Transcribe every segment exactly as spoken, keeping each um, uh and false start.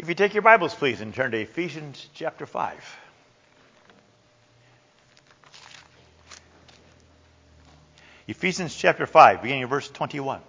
If you take your Bibles, please, and turn to Ephesians chapter five. Ephesians chapter five, beginning of verse twenty-one.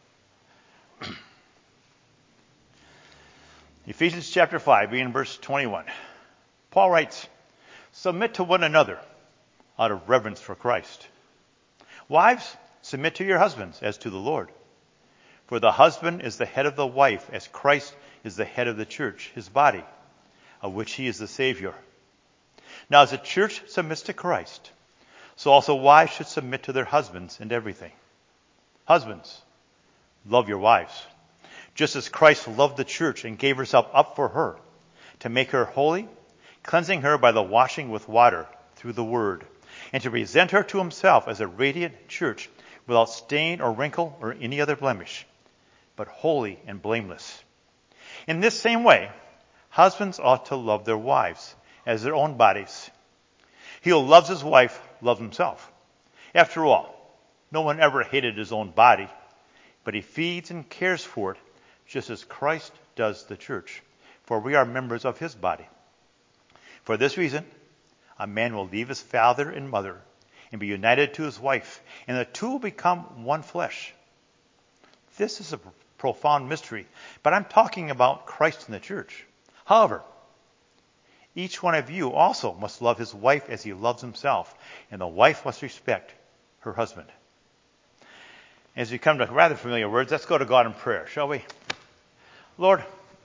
Ephesians chapter five, beginning of verse twenty-one. Paul writes, "Submit to one another out of reverence for Christ. Wives, submit to your husbands as to the Lord. For the husband is the head of the wife, as Christ is the head of the church, his body, of which he is the Savior. Now as the church submits to Christ, so also wives should submit to their husbands in everything. Husbands, love your wives, just as Christ loved the church and gave himself up for her, to make her holy, cleansing her by the washing with water through the word, and to present her to himself as a radiant church, without stain or wrinkle or any other blemish, but holy and blameless. In this same way, husbands ought to love their wives as their own bodies. He who loves his wife loves himself. After all, no one ever hated his own body, but he feeds and cares for it, just as Christ does the church, for we are members of his body. For this reason, a man will leave his father and mother and be united to his wife, and the two will become one flesh. This is a profound mystery, but I'm talking about Christ and the church. However, each one of you also must love his wife as he loves himself, and the wife must respect her husband." As we come to rather familiar words, let's go to God in prayer, shall we? Lord,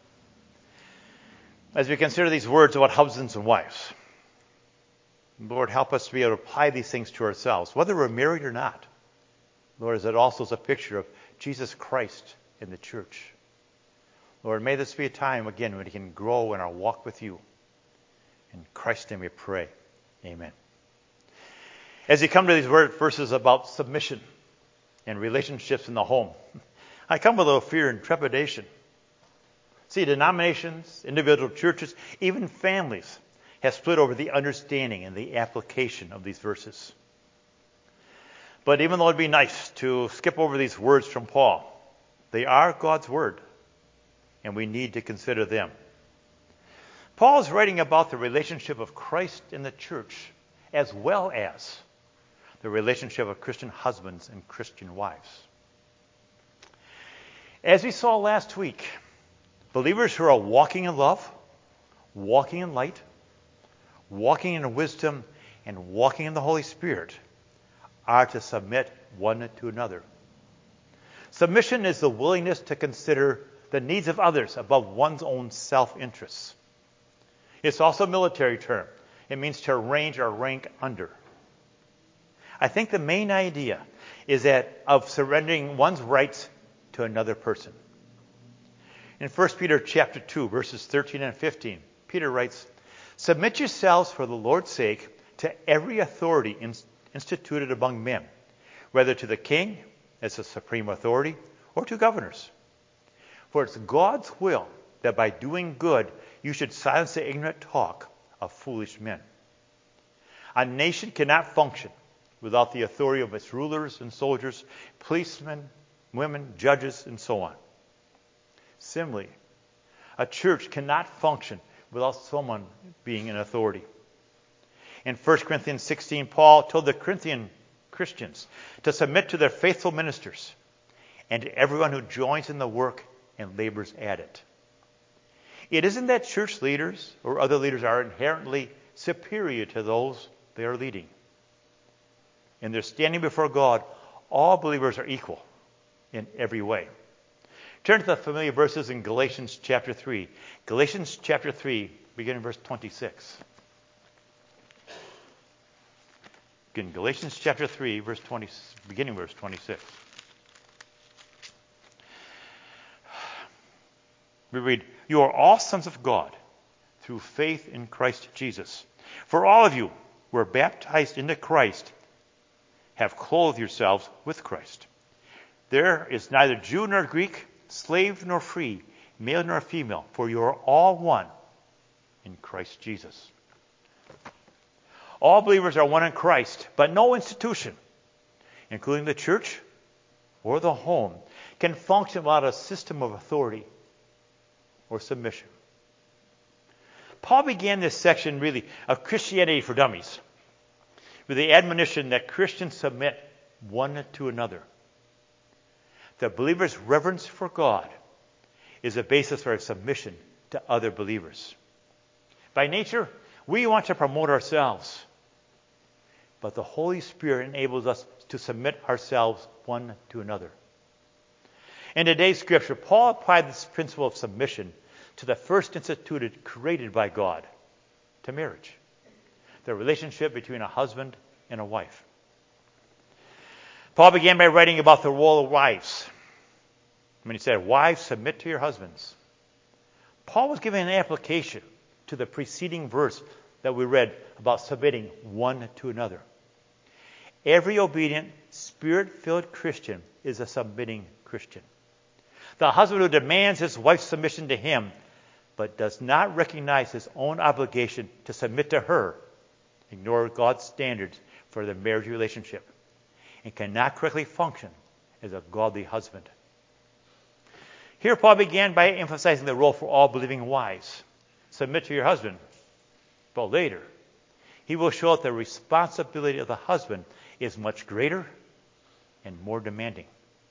as we consider these words about husbands and wives, Lord, help us to be able to apply these things to ourselves, whether we're married or not. Lord, as it also is a picture of Jesus Christ in the church. Lord, may this be a time, again, when we can grow in our walk with you. In Christ's name we pray. Amen. As you come to these verses about submission and relationships in the home, I come with a little fear and trepidation. See, denominations, individual churches, even families have split over the understanding and the application of these verses. But even though it'd be nice to skip over these words from Paul, they are God's word, and we need to consider them. Paul is writing about the relationship of Christ and the church, as well as the relationship of Christian husbands and Christian wives. As we saw last week, believers who are walking in love, walking in light, walking in wisdom, and walking in the Holy Spirit are to submit one to another. Submission is the willingness to consider the needs of others above one's own self-interests. It's also a military term. It means to range or rank under. I think the main idea is that of surrendering one's rights to another person. In First Peter chapter two, verses thirteen and fifteen, Peter writes, "Submit yourselves for the Lord's sake to every authority instituted among men, whether to the king as the supreme authority or to governors. For it's God's will that by doing good you should silence the ignorant talk of foolish men. A nation cannot function without the authority of its rulers and soldiers, policemen, women, judges, and so on. Similarly, a church cannot function without someone being in authority. In First Corinthians sixteen, Paul told the Corinthian Christians to submit to their faithful ministers and to everyone who joins in the work and labors at it. It isn't that church leaders or other leaders are inherently superior to those they are leading. In their standing before God, all believers are equal in every way. Turn to the familiar verses in Galatians chapter three. Galatians chapter three, beginning verse twenty-six. Again, Galatians chapter three, verse twenty, beginning verse twenty-six. We read, "You are all sons of God through faith in Christ Jesus. For all of you who are baptized into Christ have clothed yourselves with Christ. There is neither Jew nor Greek, slave nor free, male nor female, for you are all one in Christ Jesus." All believers are one in Christ, but no institution, including the church or the home, can function without a system of authority or submission. Paul began this section really of Christianity for Dummies with the admonition that Christians submit one to another. The believer's reverence for God is a basis for submission to other believers. By nature, we want to promote ourselves, but the Holy Spirit enables us to submit ourselves one to another. In today's scripture, Paul applied this principle of submission to the first instituted created by God, to marriage, the relationship between a husband and a wife. Paul began by writing about the role of wives. When he said, "Wives, submit to your husbands," Paul was giving an application to the preceding verse that we read about submitting one to another. Every obedient, Spirit-filled Christian is a submitting Christian. The husband who demands his wife's submission to him but does not recognize his own obligation to submit to her ignores God's standards for the marriage relationship and cannot correctly function as a godly husband. Here Paul began by emphasizing the role for all believing wives. Submit to your husband. But later, he will show that the responsibility of the husband is much greater and more demanding.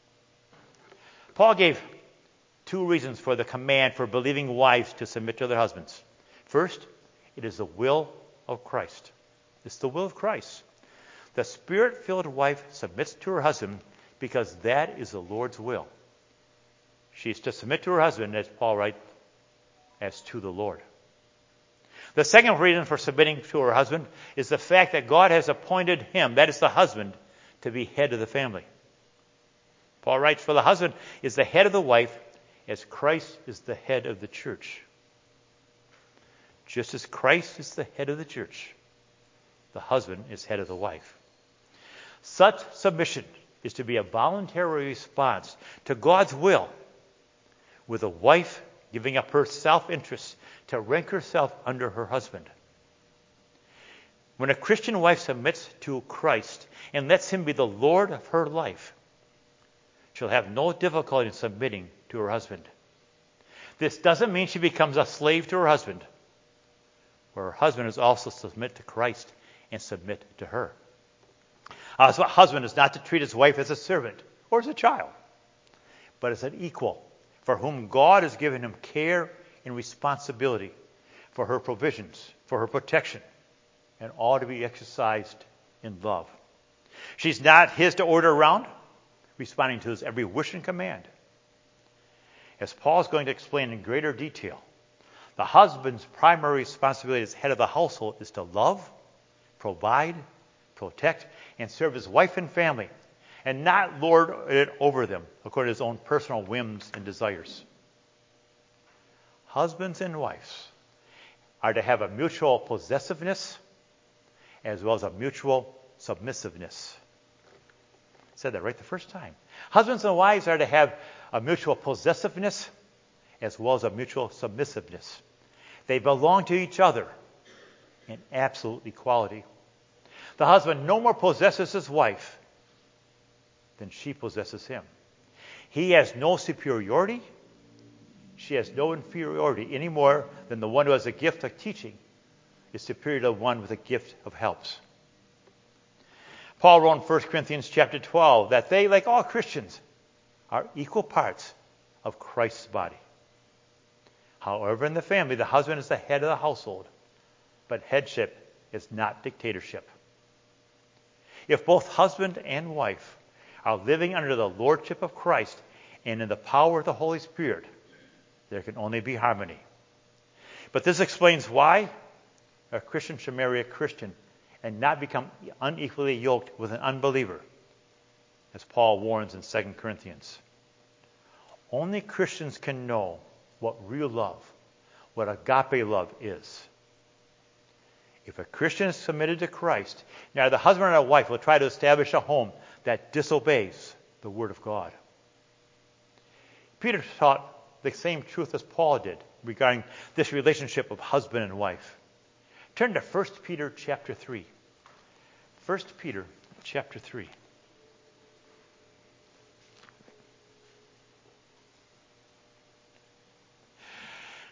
Paul gave two reasons for the command for believing wives to submit to their husbands. First, it is the will of Christ. It's the will of Christ. The Spirit-filled wife submits to her husband because that is the Lord's will. She is to submit to her husband, as Paul writes, as to the Lord. The second reason for submitting to her husband is the fact that God has appointed him, that is the husband, to be head of the family. Paul writes, "For the husband is the head of the wife, as Christ is the head of the church." Just as Christ is the head of the church, the husband is head of the wife. Such submission is to be a voluntary response to God's will, with a wife giving up her self-interest to rank herself under her husband. When a Christian wife submits to Christ and lets him be the Lord of her life, she'll have no difficulty in submitting to her husband. This doesn't mean she becomes a slave to her husband, where her husband is also to submit to Christ and submit to her. A husband is not to treat his wife as a servant or as a child, but as an equal for whom God has given him care and responsibility for her provisions, for her protection, and all to be exercised in love. She's not his to order around, responding to his every wish and command. As Paul is going to explain in greater detail, the husband's primary responsibility as head of the household is to love, provide, protect, and serve his wife and family, and not lord it over them according to his own personal whims and desires. Husbands and wives are to have a mutual possessiveness as well as a mutual submissiveness. I said that right the first time. Husbands and wives are to have a mutual possessiveness as well as a mutual submissiveness. They belong to each other in absolute equality. The husband no more possesses his wife than she possesses him. He has no superiority. She has no inferiority any more than the one who has a gift of teaching is superior to the one with a gift of helps. Paul wrote in First Corinthians chapter twelve that they, like all Christians, are equal parts of Christ's body. However, in the family, the husband is the head of the household, but headship is not dictatorship. If both husband and wife are living under the lordship of Christ and in the power of the Holy Spirit, there can only be harmony. But this explains why a Christian should marry a Christian and not become unequally yoked with an unbeliever, as Paul warns in Second Corinthians. Only Christians can know what real love, what agape love is. If a Christian is submitted to Christ, now the husband or wife will try to establish a home that disobeys the Word of God. Peter taught the same truth as Paul did regarding this relationship of husband and wife. Turn to First Peter chapter three. First Peter chapter three.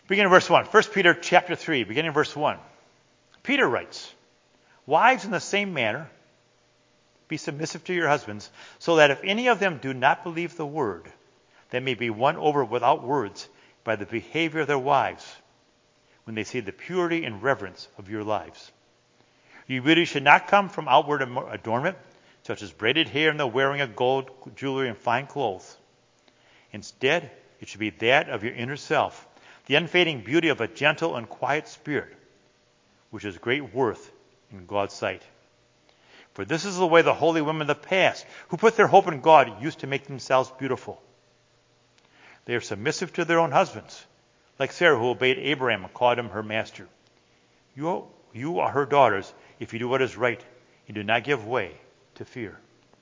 Beginning of verse one. First Peter chapter three, beginning of verse one. Peter writes, "Wives, in the same manner, be submissive to your husbands, so that if any of them do not believe the word, they may be won over without words by the behavior of their wives, when they see the purity and reverence of your lives. Your beauty should not come from outward adornment, such as braided hair and the wearing of gold jewelry and fine clothes. Instead, it should be that of your inner self, the unfading beauty of a gentle and quiet spirit, which is great worth in God's sight. For this is the way the holy women of the past, who put their hope in God, used to make themselves beautiful. They are submissive to their own husbands, like Sarah, who obeyed Abraham and called him her master. You, you are her daughters if you do what is right and do not give way to fear."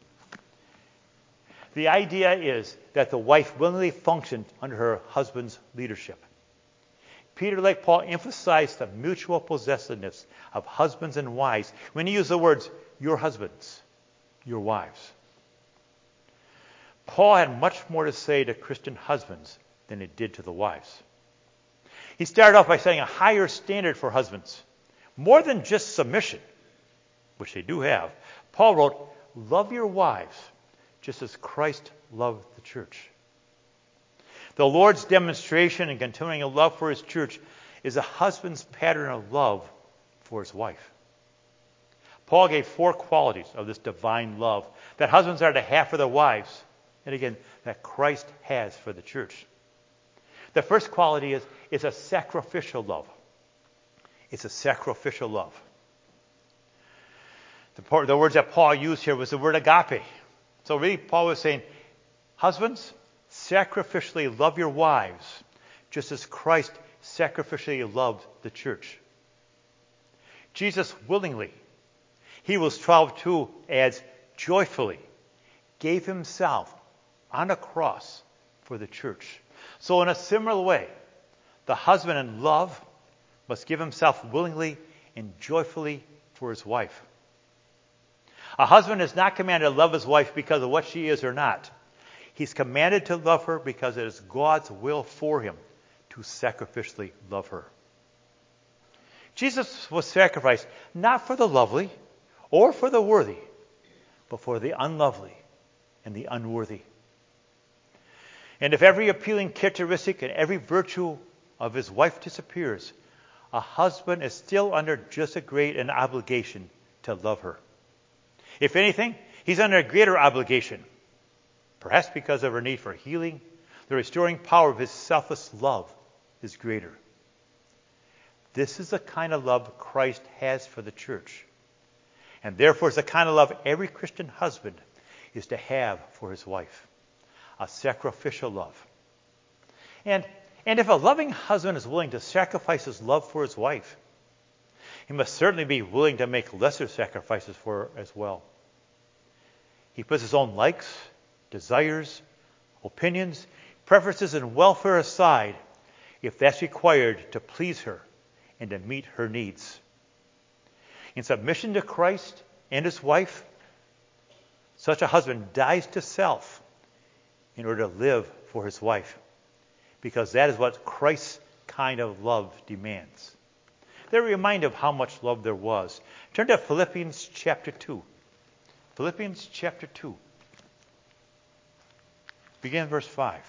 The idea is that the wife willingly functioned under her husband's leadership. Peter, like Paul, emphasized the mutual possessiveness of husbands and wives when he used the words, "your husbands, your wives." Paul had much more to say to Christian husbands than he did to the wives. He started off by setting a higher standard for husbands. More than just submission, which they do have. Paul wrote, "Love your wives, just as Christ loved the church." The Lord's demonstration and continuing love for his church is a husband's pattern of love for his wife. Paul gave four qualities of this divine love that husbands are to have for their wives, and again, that Christ has for the church. The first quality is it's a sacrificial love. It's a sacrificial love. The, the words that Paul used here was the word agape. So really, Paul was saying, husbands, sacrificially love your wives, just as Christ sacrificially loved the church. Jesus willingly, Hebrews twelve two adds, joyfully gave himself on a cross for the church. So in a similar way, the husband in love must give himself willingly and joyfully for his wife. A husband is not commanded to love his wife because of what she is or not. He's commanded to love her because it is God's will for him to sacrificially love her. Jesus was sacrificed not for the lovely or for the worthy, but for the unlovely and the unworthy. And if every appealing characteristic and every virtue of his wife disappears, a husband is still under just as great an obligation to love her. If anything, he's under a greater obligation, perhaps because of her need for healing. The restoring power of his selfless love is greater. This is the kind of love Christ has for the church. And therefore, it's the kind of love every Christian husband is to have for his wife. A sacrificial love. And, and if a loving husband is willing to sacrifice his love for his wife, he must certainly be willing to make lesser sacrifices for her as well. He puts his own likes, desires, opinions, preferences, and welfare aside if that's required to please her and to meet her needs. In submission to Christ and his wife, such a husband dies to self in order to live for his wife, because that is what Christ's kind of love demands. They're a reminder of how much love there was. Turn to Philippians chapter two. Philippians chapter two. Begin verse five.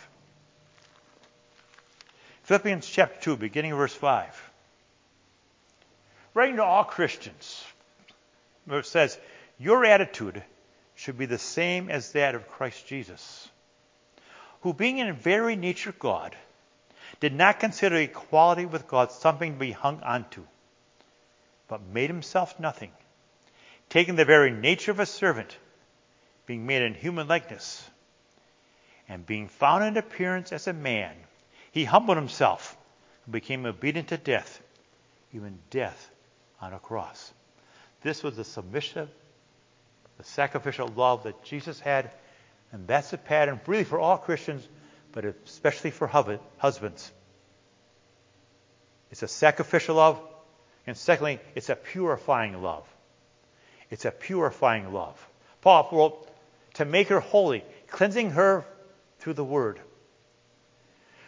Philippians chapter two, beginning verse five. Writing to all Christians, where it says, your attitude should be the same as that of Christ Jesus, who being in very nature God, did not consider equality with God something to be hung onto, but made himself nothing, taking the very nature of a servant, being made in human likeness, and being found in appearance as a man, he humbled himself and became obedient to death, even death on a cross. This was the submissive, the sacrificial love that Jesus had, and that's the pattern really for all Christians, but especially for husbands. It's a sacrificial love, and secondly, it's a purifying love. It's a purifying love. Paul wrote, to make her holy, cleansing her through the word.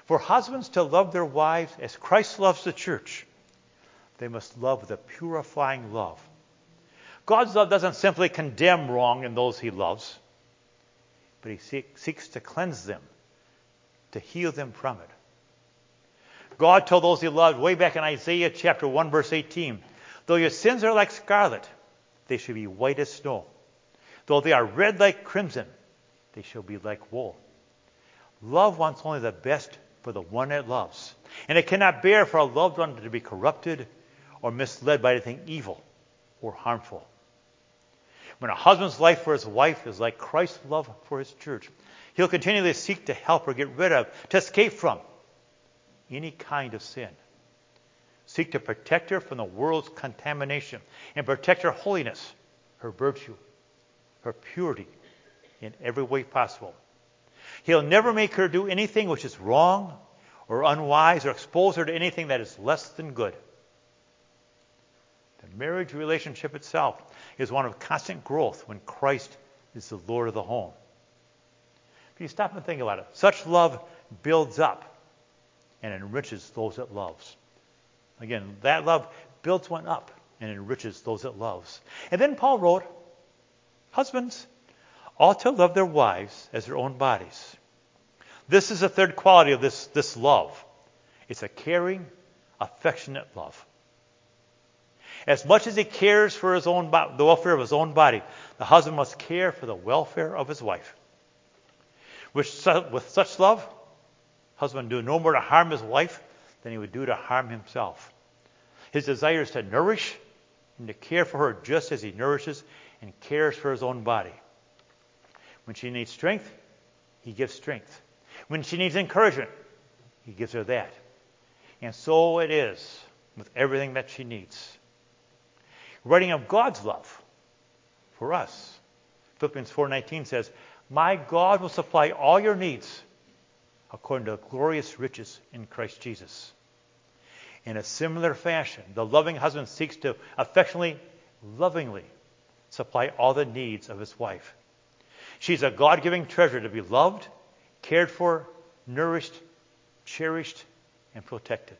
For husbands to love their wives as Christ loves the church, they must love with a purifying love. God's love doesn't simply condemn wrong in those he loves, but he seek, seeks to cleanse them, to heal them from it. God told those he loved way back in Isaiah chapter one, verse eighteen, though your sins are like scarlet, they shall be white as snow. Though they are red like crimson, they shall be like wool. Love wants only the best for the one it loves, and it cannot bear for a loved one to be corrupted or misled by anything evil or harmful. When a husband's life for his wife is like Christ's love for his church, he'll continually seek to help her get rid of, to escape from any kind of sin. Seek to protect her from the world's contamination and protect her holiness, her virtue, her purity in every way possible. He'll never make her do anything which is wrong or unwise or expose her to anything that is less than good. The marriage relationship itself is one of constant growth when Christ is the Lord of the home. If you stop and think about it, such love builds up and enriches those it loves. Again, that love builds one up and enriches those it loves. And then Paul wrote, husbands ought to love their wives as their own bodies. This is the third quality of this, this love. It's a caring, affectionate love. As much as he cares for his own bo- the welfare of his own body, the husband must care for the welfare of his wife. With, with such love, husband do no more to harm his wife than he would do to harm himself. His desire is to nourish and to care for her just as he nourishes and cares for his own body. When she needs strength, he gives strength. When she needs encouragement, he gives her that. And so it is with everything that she needs. Writing of God's love for us, Philippians four nineteen says, my God will supply all your needs according to glorious riches in Christ Jesus. In a similar fashion, the loving husband seeks to affectionately, lovingly supply all the needs of his wife. She's a God-giving treasure to be loved, cared for, nourished, cherished, and protected.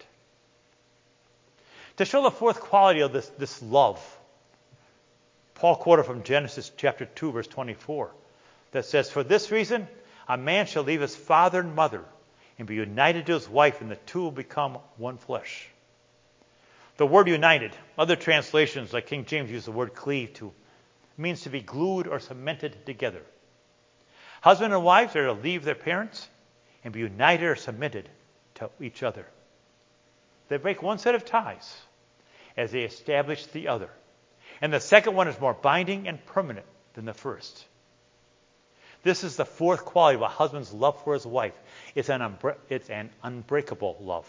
To show the fourth quality of this, this love, Paul quoted from Genesis chapter two, verse twenty-four, that says, for this reason, a man shall leave his father and mother and be united to his wife, and the two will become one flesh. The word united, other translations like King James use the word cleave to, means to be glued or cemented together. Husband and wives are to leave their parents and be united or submitted to each other. They break one set of ties as they establish the other. And the second one is more binding and permanent than the first. This is the fourth quality of a husband's love for his wife. It's an, unbre- it's an unbreakable love.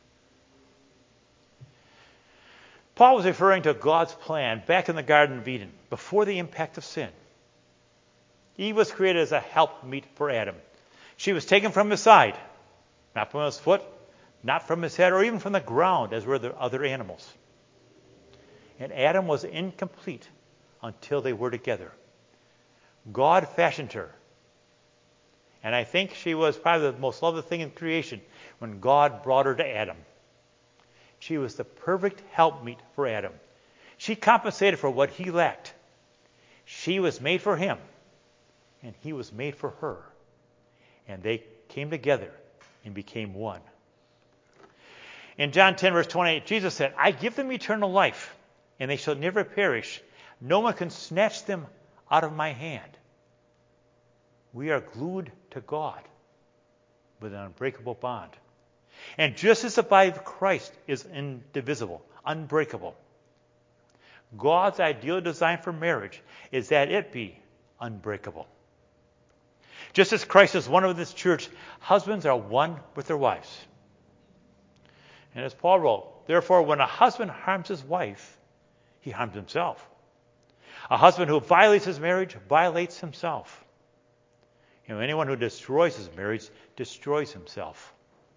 Paul was referring to God's plan back in the Garden of Eden, before the impact of sin. Eve was created as a helpmeet for Adam. She was taken from his side, not from his foot, not from his head, or even from the ground, as were the other animals. And Adam was incomplete until they were together. God fashioned her. And I think she was probably the most lovely thing in creation when God brought her to Adam. She was the perfect helpmeet for Adam. She compensated for what he lacked. She was made for him, and he was made for her. And they came together and became one. In John ten, verse twenty-eight, Jesus said, I give them eternal life, and they shall never perish. No one can snatch them out of my hand. We are glued to God with an unbreakable bond. And just as the body of Christ is indivisible, unbreakable, God's ideal design for marriage is that it be unbreakable. Just as Christ is one with his church, husbands are one with their wives. And as Paul wrote, therefore, when a husband harms his wife, he harms himself. A husband who violates his marriage violates himself. You know, anyone who destroys his marriage destroys himself.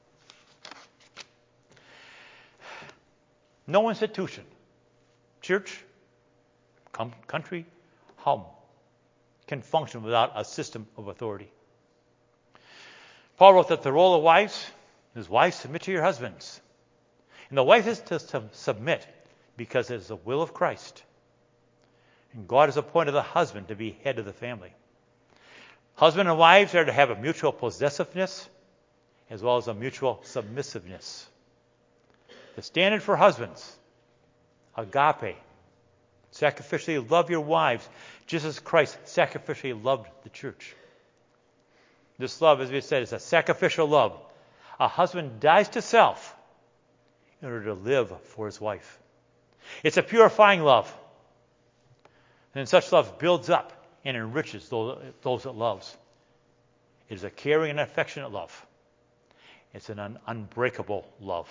No institution, church, com- country, home, can function without a system of authority. Paul wrote that the role of wives His wives, submit to your husbands. And the wife is to sub- submit because it is the will of Christ. And God has appointed the husband to be head of the family. Husband and wives are to have a mutual possessiveness as well as a mutual submissiveness. The standard for husbands, agape, sacrificially love your wives just as Christ sacrificially loved the church. This love, as we said, is a sacrificial love. A husband dies to self in order to live for his wife. It's a purifying love. And such love builds up and enriches those it loves. It is a caring and affectionate love. It's an un- unbreakable love.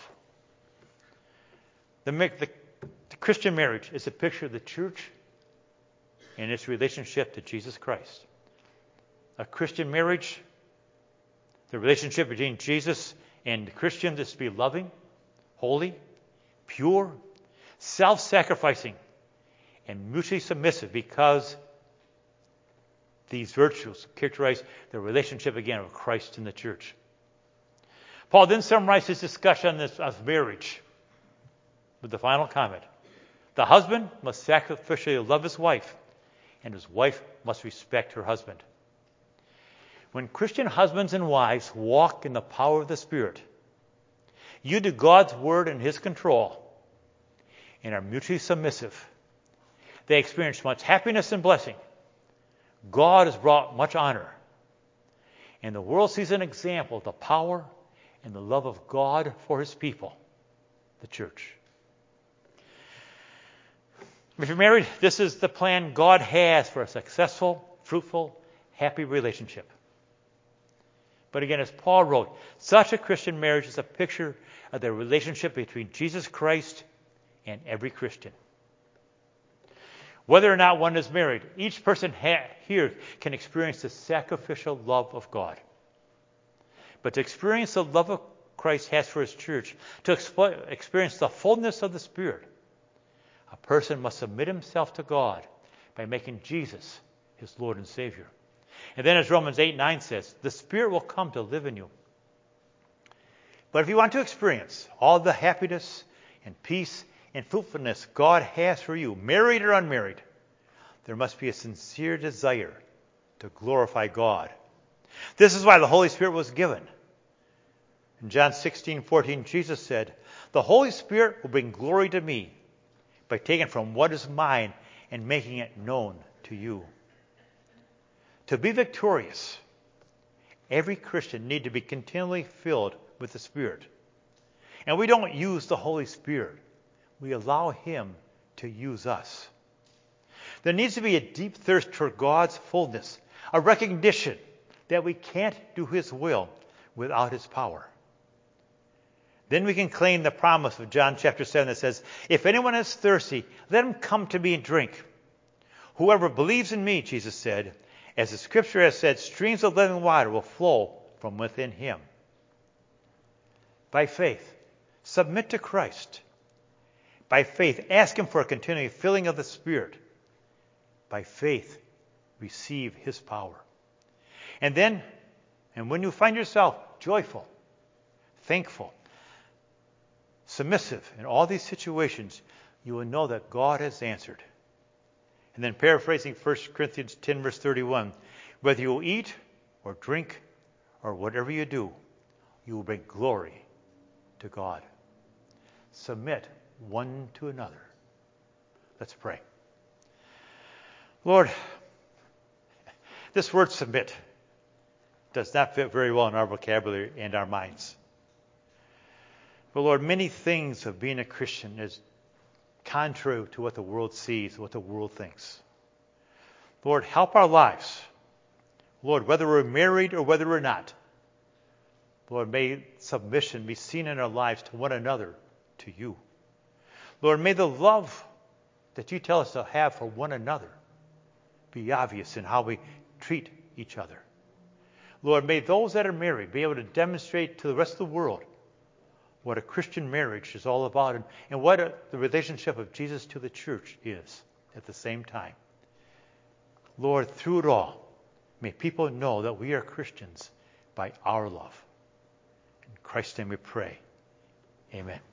The, the, the Christian marriage is a picture of the church and its relationship to Jesus Christ. A Christian marriage, the relationship between Jesus and the Christians is to be loving, holy, pure, self-sacrificing, and mutually submissive because these virtues characterize the relationship again of Christ and the church. Paul then summarized his discussion on this of marriage with the final comment. The husband must sacrificially love his wife, and his wife must respect her husband. When Christian husbands and wives walk in the power of the Spirit, you do God's word and his control, and are mutually submissive. They experience much happiness and blessing. God has brought much honor. And the world sees an example of the power and the love of God for his people, the church. If you're married, this is the plan God has for a successful, fruitful, happy relationship. But again, as Paul wrote, such a Christian marriage is a picture of the relationship between Jesus Christ and every Christian. Whether or not one is married, each person ha- here can experience the sacrificial love of God. But to experience the love of Christ has for his church, to exp- experience the fullness of the Spirit, a person must submit himself to God by making Jesus his Lord and Savior. And then as Romans eight nine says, the Spirit will come to live in you. But if you want to experience all the happiness and peace and fruitfulness God has for you, married or unmarried, there must be a sincere desire to glorify God. This is why the Holy Spirit was given. In John sixteen fourteen, Jesus said, the Holy Spirit will bring glory to me by taking from what is mine and making it known to you. To be victorious, every Christian needs to be continually filled with the Spirit. And we don't use the Holy Spirit. We allow him to use us. There needs to be a deep thirst for God's fullness, a recognition that we can't do his will without his power. Then we can claim the promise of John chapter seven that says, if anyone is thirsty, let him come to me and drink. Whoever believes in me, Jesus said, as the scripture has said, streams of living water will flow from within him. By faith, submit to Christ. By faith, ask him for a continuing filling of the Spirit. By faith, receive his power. And then, and when you find yourself joyful, thankful, submissive in all these situations, you will know that God has answered. And then paraphrasing First Corinthians ten, verse thirty-one, whether you eat or drink or whatever you do, you will bring glory to God. Submit one to another. Let's pray. Lord, this word submit does not fit very well in our vocabulary and our minds. But Lord, many things of being a Christian is contrary to what the world sees, what the world thinks. Lord, help our lives. Lord, whether we're married or whether we're not, Lord, may submission be seen in our lives to one another, to you. Lord, may the love that you tell us to have for one another be obvious in how we treat each other. Lord, may those that are married be able to demonstrate to the rest of the world what a Christian marriage is all about and, and what a, the relationship of Jesus to the church is at the same time. Lord, through it all, may people know that we are Christians by our love. In Christ's name we pray. Amen.